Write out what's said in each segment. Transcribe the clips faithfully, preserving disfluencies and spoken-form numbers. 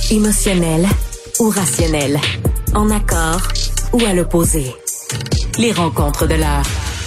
Émotionnel ou rationnel? En accord ou à l'opposé? Les rencontres de l'heure.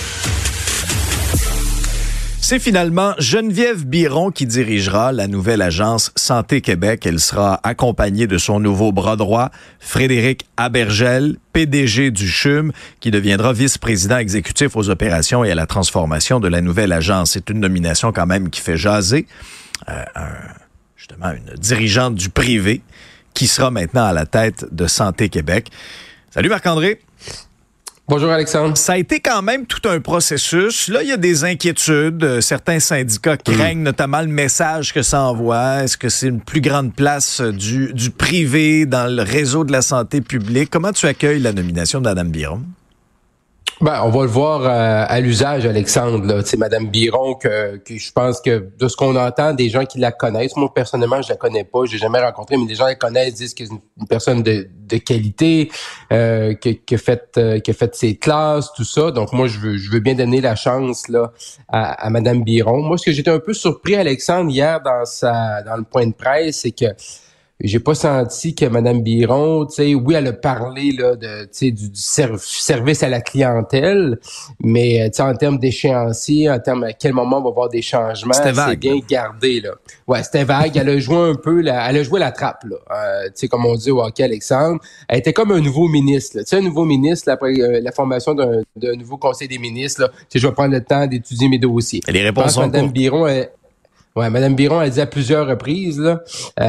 C'est finalement Geneviève Biron qui dirigera la nouvelle agence Santé Québec. Elle sera accompagnée de son nouveau bras droit, Frédéric Abergel, P D G du C H U M, qui deviendra vice-président exécutif aux opérations et à la transformation de la nouvelle agence. C'est une nomination quand même qui fait jaser. Euh, un, justement, une dirigeante du privé qui sera maintenant à la tête de Santé Québec. Salut Marc-André. Bonjour Alexandre. Ça a été quand même tout un processus. Là, il y a des inquiétudes. Certains syndicats craignent mmh. notamment le message que ça envoie. Est-ce que c'est une plus grande place du, du privé dans le réseau de la santé publique? Comment tu accueilles la nomination de Mme Biron? Ben, on va le voir euh, à l'usage, Alexandre. Là. C'est Mme Biron que, que je pense que de ce qu'on entend, des gens qui la connaissent. Moi, personnellement, je la connais pas, je l'ai jamais rencontrée, mais des gens la connaissent, disent que c'est une personne de, de qualité, euh, qui, qui a fait, euh, qui a fait ses classes, tout ça. Donc, moi, je veux, je veux bien donner la chance là à, à Mme Biron. Moi, ce que j'étais un peu surpris, Alexandre, hier dans sa, dans le point de presse, c'est que j'ai pas senti que Mme Biron, tu sais, oui, elle a parlé là de, tu sais, du, du serv- service à la clientèle, mais tu sais, en termes d'échéancier, en termes à quel moment on va voir des changements, c'était vague, c'est bien gardé là. Ouais, c'était vague. Elle a joué un peu, la, elle a joué la trappe là. Euh, tu sais, comme on dit au hockey, Alexandre, elle était comme un nouveau ministre. Tu sais, un nouveau ministre là, après euh, la formation d'un, d'un nouveau conseil des ministres. Là, tu sais, je vais prendre le temps d'étudier mes dossiers. Et les réponses sont Mme Biron, elle, Ouais, Mme Biron a dit à plusieurs reprises, là,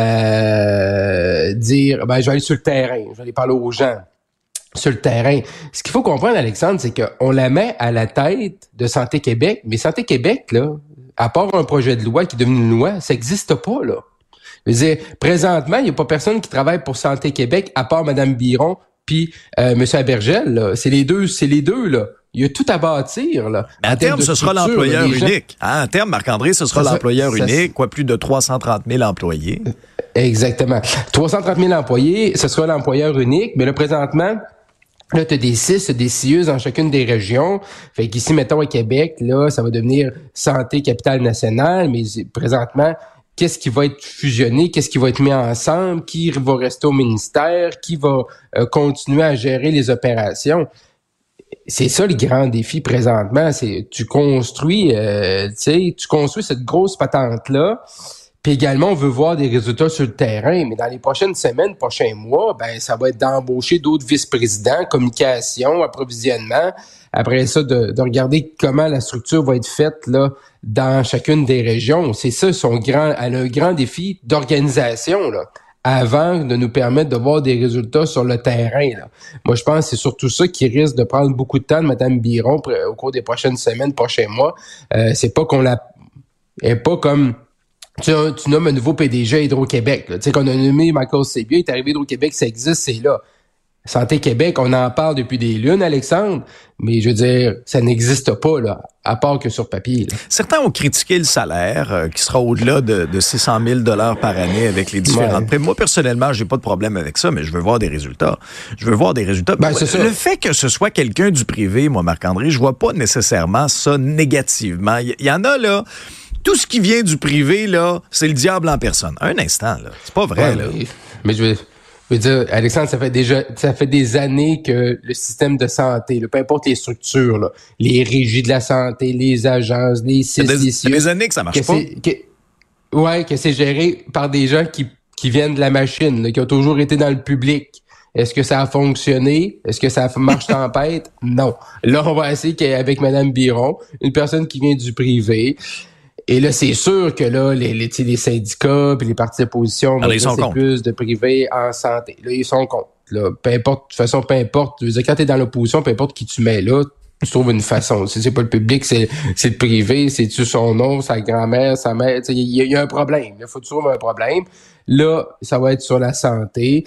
euh, dire, ben, je vais aller sur le terrain, je vais aller parler aux gens sur le terrain. Ce qu'il faut comprendre, Alexandre, c'est qu'on la met à la tête de Santé Québec, mais Santé Québec, là, à part un projet de loi qui est devenu une loi, ça n'existe pas, là. Je veux dire, présentement, il n'y a pas personne qui travaille pour Santé Québec à part Mme Biron puis euh, M. Abergel, là. C'est les deux, c'est les deux, là. Il y a tout à bâtir, là. À terme, ce sera l'employeur là, unique. Hein? À terme, Marc-André, ce sera ça, l'employeur ça, unique, quoi, plus de trois cent trente mille employés. Exactement. trois cent trente mille employés, ce sera l'employeur unique, mais là, présentement, là, tu as des C I S, des C I E dans chacune des régions. Fait qu'ici, mettons, à Québec, là, ça va devenir Santé Capitale Nationale, mais présentement, qu'est-ce qui va être fusionné, qu'est-ce qui va être mis ensemble, qui va rester au ministère, qui va euh, continuer à gérer les opérations. C'est ça le grand défi présentement, c'est tu construis, euh, tu sais, tu construis cette grosse patente-là, puis également on veut voir des résultats sur le terrain, mais dans les prochaines semaines, prochains mois, ben ça va être d'embaucher d'autres vice-présidents, communication, approvisionnement, après ça de, de regarder comment la structure va être faite là dans chacune des régions. C'est ça son grand, elle a un grand défi d'organisation là, avant de nous permettre de voir des résultats sur le terrain. Là. Moi, je pense que c'est surtout ça qui risque de prendre beaucoup de temps de Mme Biron au cours des prochaines semaines, prochains mois. Euh, c'est pas qu'on la... Elle est pas comme... Tu, tu nommes un nouveau P D G à Hydro-Québec. Tu sais, qu'on a nommé Michael Sabia, il est arrivé à Hydro-Québec, ça existe, c'est là. Santé Québec, on en parle depuis des lunes, Alexandre, mais je veux dire, ça n'existe pas, là, à part que sur papier. Là. Certains ont critiqué le salaire, euh, qui sera au-delà de, de six cent mille dollars par année avec les différentes primes. Ouais. Moi, personnellement, j'ai pas de problème avec ça, mais je veux voir des résultats. Je veux voir des résultats. Ben, c'est le ça. fait que ce soit quelqu'un du privé, moi, Marc-André, je vois pas nécessairement ça négativement. Il y, y en a, là... Tout ce qui vient du privé, là, c'est le diable en personne. Un instant, là. C'est pas vrai, ouais, là. Mais, mais je veux... Je veux dire, Alexandre, ça fait déjà, ça fait des années que le système de santé, là, peu importe les structures, là, les régies de la santé, les agences, les C I S, des, les C I E, des années que ça marche que pas. Que, ouais, que c'est géré par des gens qui, qui viennent de la machine, là, qui ont toujours été dans le public. Est-ce que ça a fonctionné? Est-ce que ça marche tempête? Non. Là, on va essayer qu'avec Mme Biron, une personne qui vient du privé. Et là, c'est sûr que là, les, les, les syndicats puis les partis d'opposition vont laisser plus de privé en santé. Là, ils sont contre. Là, peu importe, de toute façon, peu importe. Je veux dire, quand t'es dans l'opposition, peu importe qui tu mets là, tu trouves une façon. Si c'est pas le public, c'est, c'est le privé, c'est-tu son nom, sa grand-mère, sa mère. Il y, y a un problème. Il faut trouver un problème. Là, ça va être sur la santé.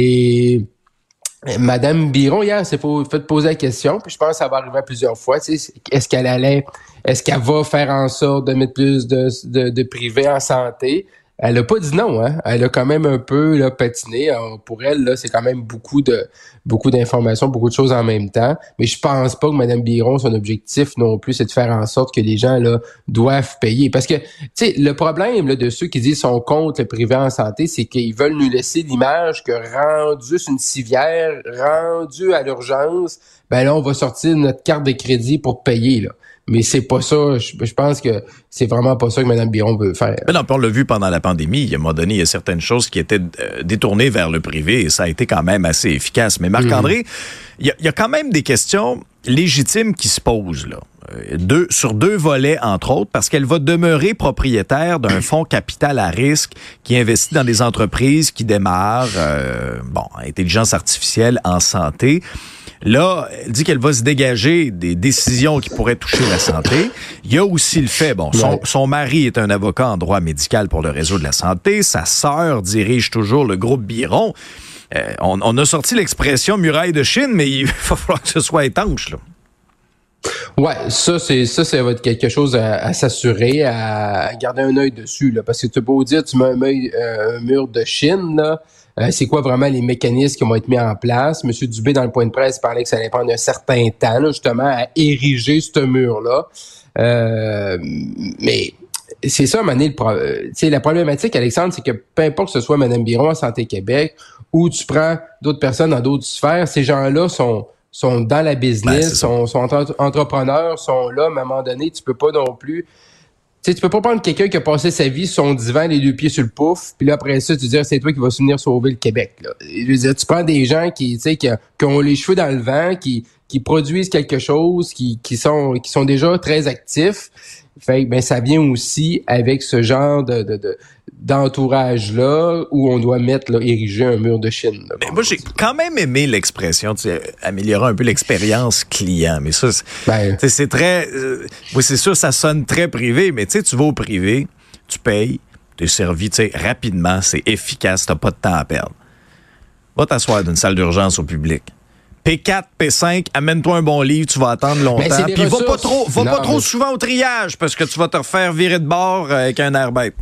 Et Madame Biron, hier, s'est fait poser la question, puis je pense que ça va arriver à plusieurs fois. Tu sais, est-ce qu'elle allait, est-ce qu'elle va faire en sorte de mettre plus de, de, de privé en santé? elle a pas dit non, hein. Elle a quand même un peu là, patiné. Alors, pour elle, là, c'est quand même beaucoup de beaucoup d'informations, beaucoup de choses en même temps. Mais je pense pas que Mme Biron, son objectif non plus, c'est de faire en sorte que les gens là doivent payer. Parce que, tu sais, le problème là, de ceux qui disent sont contre le privé en santé, c'est qu'ils veulent nous laisser l'image que rendu sur une civière, rendu à l'urgence, ben là, on va sortir notre carte de crédit pour payer, là. Mais c'est pas ça. Je, je pense que c'est vraiment pas ça que Mme Biron veut faire. Mais non, puis on l'a vu pendant la pandémie. Il y a un moment donné, il y a certaines choses qui étaient euh, détournées vers le privé et ça a été quand même assez efficace. Mais Marc-André, mmh. il, y a, il y a quand même des questions légitimes qui se posent, là. Deux, sur deux volets, entre autres, parce qu'elle va demeurer propriétaire d'un fonds capital à risque qui investit dans des entreprises qui démarrent, euh, bon, intelligence artificielle en santé. Là, elle dit qu'elle va se dégager des décisions qui pourraient toucher la santé. Il y a aussi le fait, bon, son, son mari est un avocat en droit médical pour le réseau de la santé. Sa sœur dirige toujours le groupe Biron. Euh, on, on a sorti l'expression muraille de Chine, mais il va falloir que ce soit étanche, là. Ouais, ça c'est ça, ça va être quelque chose à, à s'assurer, à garder un œil dessus, là, parce que tu peux beau dire, tu mets un, œil, euh, un mur de Chine, là. Euh, c'est quoi vraiment les mécanismes qui vont être mis en place? Monsieur Dubé, dans le point de presse, parlait que ça allait prendre un certain temps, là, justement, à ériger ce mur-là. Euh, mais c'est ça, Mané, le pro- euh, la problématique, Alexandre, c'est que peu importe que ce soit Mme Biron à Santé Québec ou tu prends d'autres personnes dans d'autres sphères, ces gens-là sont sont dans la business, ben, sont, sont entre- entrepreneurs, sont là, mais à un moment donné, tu peux pas non plus... Tu sais, tu peux pas prendre quelqu'un qui a passé sa vie sur son divan, les deux pieds sur le pouf, puis là, après ça, tu dis, c'est toi qui vas venir sauver le Québec, là. Je veux dire, tu prends des gens qui, tu sais, qui, qui ont les cheveux dans le vent, qui, qui produisent quelque chose, qui, qui sont, qui sont déjà très actifs. Fait que, ben, ça vient aussi avec ce genre de, de, de d'entourage-là où on doit mettre, là, ériger un mur de Chine. Là, mais moi, j'ai quand même aimé l'expression, tu sais, améliorer un peu l'expérience client. Mais ça, c'est, ben, c'est très... Euh, oui, c'est sûr, ça sonne très privé, mais tu sais, tu vas au privé, tu payes, tu es servi, tu sais, rapidement, c'est efficace, t'as pas de temps à perdre. Va t'asseoir d'une salle d'urgence au public. P quatre, P cinq, amène-toi un bon livre, tu vas attendre longtemps. Puis va pas trop, va non, pas trop mais... souvent au triage parce que tu vas te refaire virer de bord avec un air bête.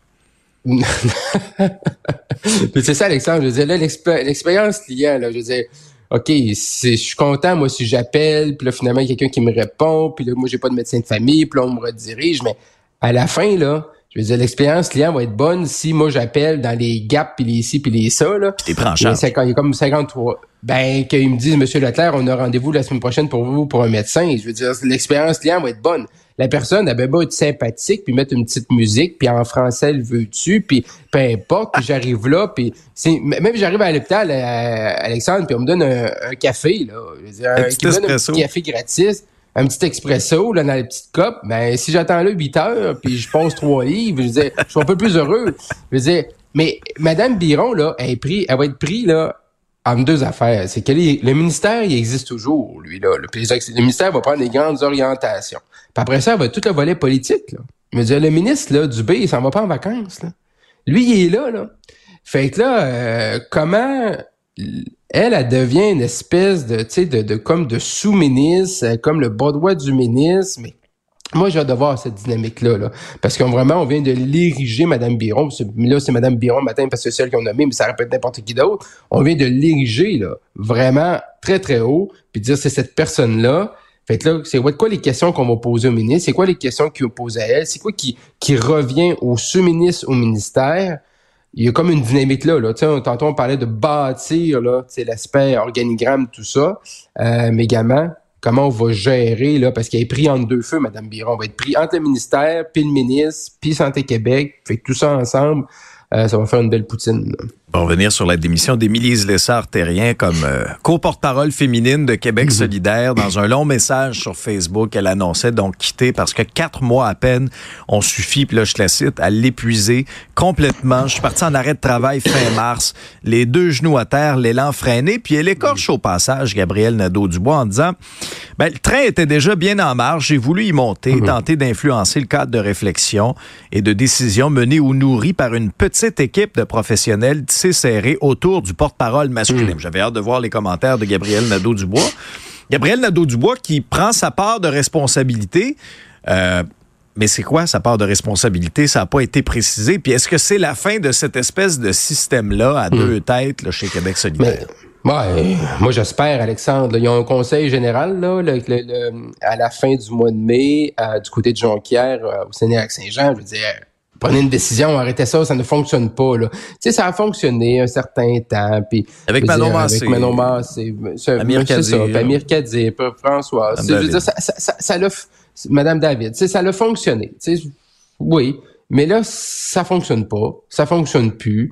Puis c'est ça, Alexandre, je veux dire, là, l'expé- l'expérience client, là, je veux dire, OK, c'est, je suis content, moi, si j'appelle, puis là, finalement, il y a quelqu'un qui me répond, puis là, moi, j'ai pas de médecin de famille, puis là, on me redirige, mais à la fin, là, je veux dire, l'expérience client va être bonne si moi, j'appelle dans les gaps, puis les ci, puis les ça, là. Puis t'es prends en charge. Il y a comme cinquante-trois... Ben, qu'ils me disent, Monsieur Leclerc, on a rendez-vous la semaine prochaine pour vous, pour un médecin. Je veux dire, l'expérience client va être bonne. La personne, elle va bien être sympathique, puis mettre une petite musique, puis en français, elle veut dessus, puis peu importe, puis j'arrive là, puis c'est, même j'arrive à l'hôpital, à Alexandre, puis on me donne un, un café, là. Je veux dire, un, un, qui me donne un petit café gratis, un petit expresso, là, dans la petite coupe. Ben, si j'attends là huit heures, puis je pose trois livres, je veux dire, je suis un peu plus heureux. Je veux dire, mais Mme Biron, là, elle est pris, elle va être prise, là, entre deux affaires. C'est que les, le ministère, il existe toujours, lui, là. Le, le ministère va prendre des grandes orientations. Puis après ça, il va être tout le volet politique, là. Je veux dire, le ministre, là, Dubé, il s'en va pas en vacances, là. Lui, il est là, là. Fait que là, euh, comment elle, elle devient une espèce de, tu sais, de, de, comme de sous-ministre, comme le bas droit du ministre, mais moi, j'ai hâte de voir cette dynamique-là, là. Parce qu'on vraiment, on vient de l'ériger, Mme Biron. Là, c'est Mme Biron matin parce que c'est celle qu'on a nommée, mais ça répète n'importe qui d'autre. On vient de l'ériger, là, vraiment très, très haut, puis dire c'est cette personne-là. Fait que là, c'est quoi les questions qu'on va poser au ministre? C'est quoi les questions qu'il va poser à elle? C'est quoi qui, qui revient au sous-ministre, au ministère? Il y a comme une dynamique là, là. Tu sais, tantôt, on parlait de bâtir, là, tu sais, l'aspect organigramme, tout ça. Euh, mais également, comment on va gérer, là, parce qu'elle est prise entre deux feux, Mme Biron. On va être pris entre le ministère, puis le ministre, puis Santé Québec. Fait que tout ça ensemble, euh, ça va faire une belle poutine, là. Pour revenir sur la démission d'Émilie Lessard-Terrien comme euh, co-porte-parole féminine de Québec mmh. solidaire, dans un long message sur Facebook, elle annonçait donc quitter parce que quatre mois à peine ont suffi, puis là je la cite, à l'épuiser complètement. Je suis parti en arrêt de travail fin mars, les deux genoux à terre, l'élan freiné, puis elle écorche au passage Gabriel Nadeau-Dubois en disant ben, le train était déjà bien en marche, j'ai voulu y monter, mmh. tenter d'influencer le cadre de réflexion et de décision mené ou nourri par une petite équipe de professionnels serré autour du porte-parole masculin. Mmh. J'avais hâte de voir les commentaires de Gabriel Nadeau-Dubois. Gabriel Nadeau-Dubois qui prend sa part de responsabilité. Euh, Mais c'est quoi sa part de responsabilité? Ça n'a pas été précisé. Puis est-ce que c'est la fin de cette espèce de système-là à mmh. deux têtes là, chez Québec solidaire? Mais, ouais, moi, j'espère, Alexandre. Là, il y a un conseil général là, le, le, le, à la fin du mois de mai, euh, du côté de Jonquière, euh, au Sénégal-Saint-Jean. Je veux dire, prenez une décision, arrêtez ça, ça ne fonctionne pas. Là. Tu sais, ça a fonctionné un certain temps. Puis, avec Manon Massé. Avec Manon Massé. Amir Kadir. Amir Kadir, François. Je veux dire, ça, ça, ça, ça l'a... Madame David, tu sais, ça a fonctionné. Tu sais, oui, mais là, ça fonctionne pas, ça fonctionne plus.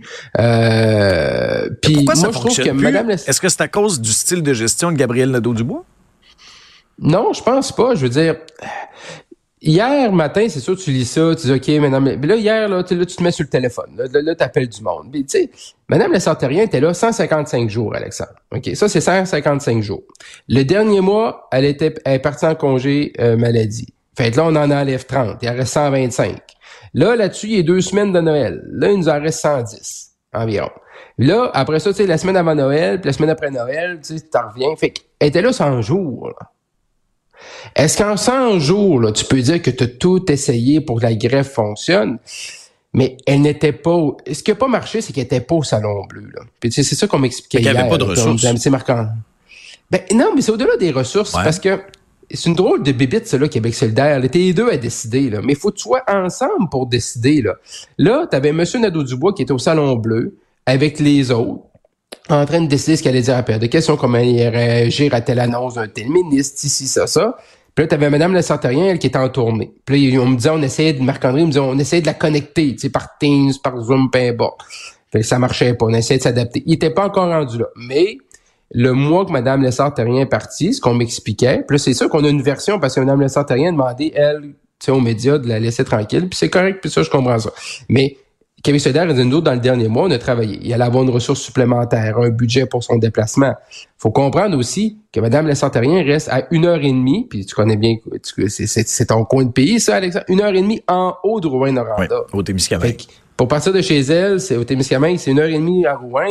Euh, puis pourquoi moi, ça je trouve que plus? Madame, est-ce que c'est à cause du style de gestion de Gabriel Nadeau-Dubois? Non, je pense pas. Je veux dire, hier matin, c'est sûr, tu lis ça, tu dis ok, madame, mais là hier, là, tu, là, tu te mets sur le téléphone, là, là, là t'appelles du monde. Tu sais, Madame Lessard-Terrien était là cent cinquante-cinq jours, Alexandre. Ok, ça c'est cent cinquante-cinq jours. Le dernier mois, elle était, elle est partie en congé euh, maladie. Fait que là, on en enlève trente, il en reste cent vingt-cinq. Là, là-dessus, il y a deux semaines de Noël. Là, il nous en reste cent dix environ. Là, après ça, tu sais, la semaine avant Noël, puis la semaine après Noël, tu sais, t'en reviens. Fait qu'elle était là cent jours, là. Est-ce qu'en cent jours, là, tu peux dire que tu as tout essayé pour que la greffe fonctionne? Mais elle n'était pas... Ce qui n'a pas marché, c'est qu'elle n'était pas au Salon Bleu. Là. Puis, c'est ça qu'on m'expliquait hier. Il n'y avait pas de ressources. Là, c'est marquant. Ben, non, mais c'est au-delà des ressources. Ouais. Parce que c'est une drôle de bébite, ça, là, Québec solidaire. T'es les deux à décider. Là. Mais il faut que tu sois ensemble pour décider. Là, là tu avais M. Nadeau-Dubois qui était au Salon Bleu avec les autres, en train de décider ce qu'elle allait dire à la période de questions, comment elle allait réagir à telle annonce d'un tel ministre, ici, ça, ça. Puis là, t'avais Mme Lessard-Terrien, elle, qui était en tournée. Puis là, on me disait, on essayait de, Marc-André me disait, on essayait de la connecter, tu sais, par Teams, par Zoom, peu importe. Fait que ça marchait pas, on essayait de s'adapter. Il était pas encore rendu là. Mais, le mois que Mme Lessard-Terrien est partie, ce qu'on m'expliquait, puis là, c'est sûr qu'on a une version, parce que Mme Lessard-Terrien a demandé, elle, tu sais, aux médias, de la laisser tranquille, puis c'est correct, puis ça, je comprends ça. Mais, Québec solidaire, nous autres, dans le dernier mois, on a travaillé. Il allait avoir une ressource supplémentaire, un budget pour son déplacement. Faut comprendre aussi que Mme Lessard-Terrien reste à une heure et demie, puis tu connais bien, tu, c'est, c'est, c'est ton coin de pays, ça, Alexandre, une heure et demie en haut de Rouyn-Noranda. Oui, au Témiscamingue. Pour partir de chez elle, c'est au Témiscamingue, c'est une heure et demie à Rouyn.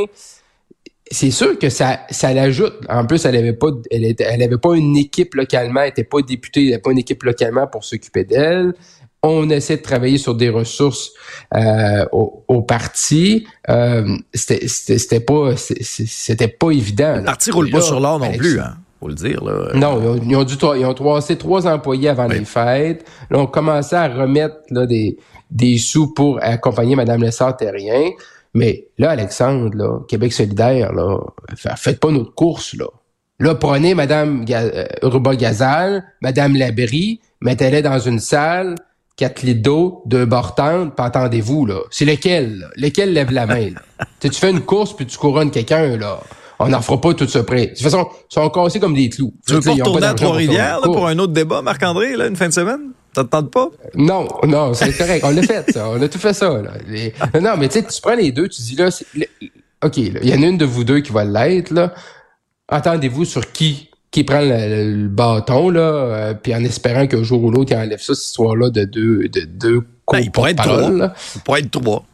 C'est sûr que ça, ça l'ajoute. En plus, elle avait pas, elle était, elle avait pas une équipe localement, elle était pas députée, elle avait pas une équipe localement pour s'occuper d'elle. On essaie de travailler sur des ressources euh, au, au parti. Euh, c'était, c'était, c'était pas, c'était pas évident. Le parti roule pas sur l'or non plus, hein. Faut le dire, là. Non, ils ont, ils ont dû, ils ont troissé trois employés avant oui. les fêtes. Là, on commençait à remettre là des, des sous pour accompagner Mme Lessard-Terrien. Mais là, Alexandre, là, Québec solidaire, là, faites pas notre course, là. Là, prenez Mme Ga- Ruba-Gazal, Mme Labrie, mettez-les dans une salle, quatre litres d'eau, deux bords-tentes, puis attendez-vous, là. C'est lequel, là? Lequel lève la main, là? tu fais une course, puis tu couronnes quelqu'un, là. On n'en fera pas tout ça près. De toute façon, ils sont cassés comme des clous. Tu veux pas retourner à Trois-Rivières, là, pour un autre débat, Marc-André, là, une fin de semaine? Ça te tente pas? Non, non, c'est correct. On l'a fait, ça. On a tout fait ça, là. Les... Non, mais tu sais, tu prends les deux, tu dis, là, c'est... OK, là, il y en a une de vous deux qui va l'être, là. Attendez-vous sur qui qui prend le, le bâton, là, euh, puis en espérant qu'un jour ou l'autre, il enlève ça, cette histoire-là de deux, de deux ben, il pourrait être trois. Là. Il pourrait être trois.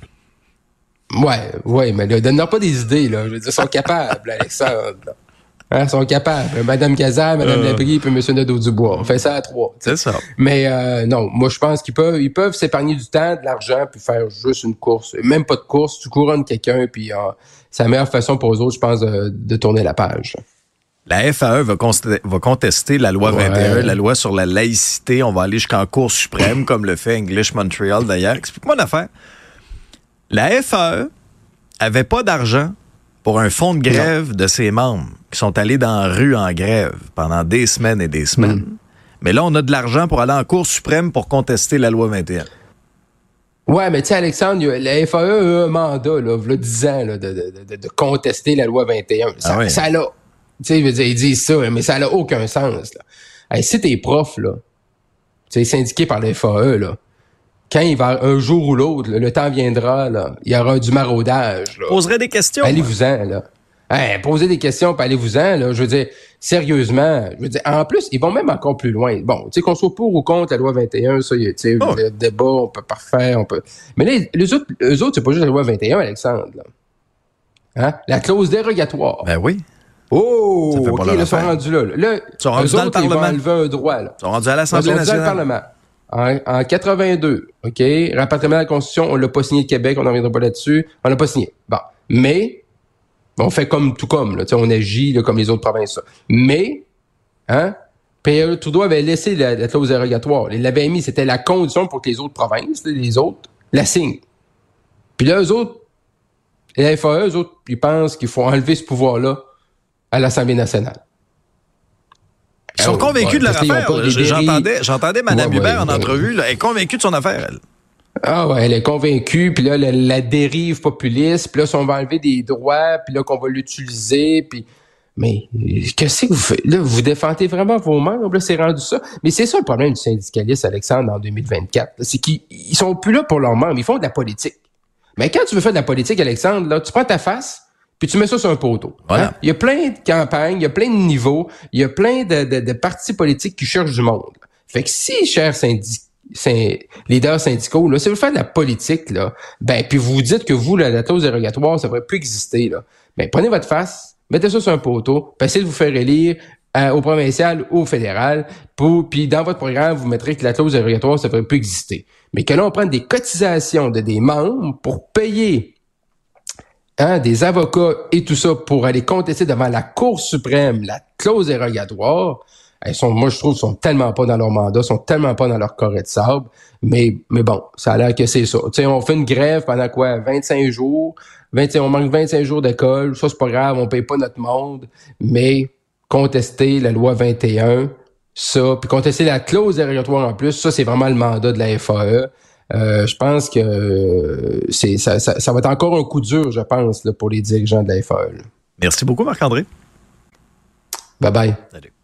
Ouais, ouais, mais là, donne-leur pas des idées, là. Je veux dire, ils sont capables, Alexandre. Hein, ils sont capables. Madame Gazal, Madame euh... Labrie, puis M. Nadeau-Dubois. On fait ça à trois. T'sais. C'est ça. Mais euh, non, moi, je pense qu'ils peuvent ils peuvent s'épargner du temps, de l'argent, puis faire juste une course. Même pas de course, tu couronnes quelqu'un, puis euh, c'est la meilleure façon pour eux autres, je pense, de, de tourner la page. La F A E va, const- va contester la loi ouais. vingt et un, la loi sur la laïcité. On va aller jusqu'en Cour suprême, comme le fait English Montreal, d'ailleurs. Explique-moi une affaire. La F A E avait pas d'argent pour un fonds de grève non. de ses membres qui sont allés dans la rue en grève pendant des semaines et des semaines. Mm. Mais là, on a de l'argent pour aller en Cour suprême pour contester la loi vingt et un. Ouais, mais tu sais, Alexandre, la F A E a un mandat, là, il y a dix ans, là, de, de, de, de contester la loi vingt et un. Ça, ah oui. ça l'a. Tu sais, je veux dire, ils disent ça, mais ça n'a aucun sens, là. Hey, si t'es prof, là, tu sais, syndiqué par la F A E, là, quand il va, un jour ou l'autre, là, le temps viendra, là, il y aura du maraudage, là. Poserait des questions. Allez-vous-en, là. Hey, posez des questions, puis allez-vous-en, là. Je veux dire, sérieusement, je veux dire, en plus, ils vont même encore plus loin. Bon, tu sais, qu'on soit pour ou contre la loi vingt et un, ça, tu sais, oh. le débat, on peut parfaire, on peut... Mais là, les autres, eux autres, c'est pas juste la loi vingt et un, Alexandre, là. Hein? La clause dérogatoire. Ben oui. Oh, OK, là, ils sont rendus là. Là, ils sont rendus eux dans autres, le Parlement. Ils vont enlever un droit, là. Ils sont rendus à l'Assemblée ils sont nationale. Dans le Parlement. en, en quatre-vingt-deux, OK, rapatriement de la Constitution, on l'a pas signé de Québec, on n'en reviendra pas là-dessus, on l'a pas signé. Bon, mais on fait comme tout comme, là, on agit là, comme les autres provinces. Là. Mais, hein, Pierre Trudeau avait laissé la, la clause dérogatoire. Il l'avait mis, c'était la condition pour que les autres provinces, les autres, la signent. Puis là, eux autres, les F A E, eux autres, ils pensent qu'il faut enlever ce pouvoir-là à l'Assemblée nationale. Ils sont Alors, convaincus ouais, de leur affaire. J'entendais, j'entendais Mme ouais, Hubert ouais, en ouais. entrevue. Là, elle est convaincue de son affaire, elle. Ah ouais, elle est convaincue, puis là, la, la dérive populiste, puis là, si on va enlever des droits, puis là, qu'on va l'utiliser, puis... Mais qu'est-ce que vous faites? Là, vous défendez vraiment vos membres, là, c'est rendu ça. Mais c'est ça le problème du syndicaliste, Alexandre, en deux mille vingt-quatre. Là, c'est qu'ils ils sont plus là pour leurs membres, ils font de la politique. Mais quand tu veux faire de la politique, Alexandre, là, tu prends ta face, puis tu mets ça sur un poteau. Voilà. Hein? Il y a plein de campagnes, il y a plein de niveaux, il y a plein de, de, de partis politiques qui cherchent du monde. Fait que si, chers syndicats, Syn- leaders syndicaux, là, si vous faites de la politique, là, ben, puis vous vous dites que vous, la, la clause dérogatoire, ça devrait plus exister, là. Ben, prenez votre face, mettez ça sur un poteau, puis essayez de vous faire élire euh, au provincial ou au fédéral, pour, puis dans votre programme, vous mettrez que la clause dérogatoire, ça devrait plus exister. Mais que là, on prenne des cotisations de des membres pour payer hein, des avocats et tout ça pour aller contester devant la Cour suprême la clause dérogatoire. Elles sont, moi, je trouve, sont tellement pas dans leur mandat, sont tellement pas dans leur carré de sable. Mais, mais bon, ça a l'air que c'est ça. Tu sais, on fait une grève pendant quoi? vingt-cinq jours. vingt, on manque vingt-cinq jours d'école. Ça, c'est pas grave, on paye pas notre monde. Mais contester la loi vingt et un, ça, puis contester la clause dérogatoire en plus, ça, c'est vraiment le mandat de la F A E. Euh, je pense que c'est ça, ça, ça va être encore un coup dur, je pense, là, pour les dirigeants de la F A E. Là. Merci beaucoup, Marc-André. Bye bye. Salut.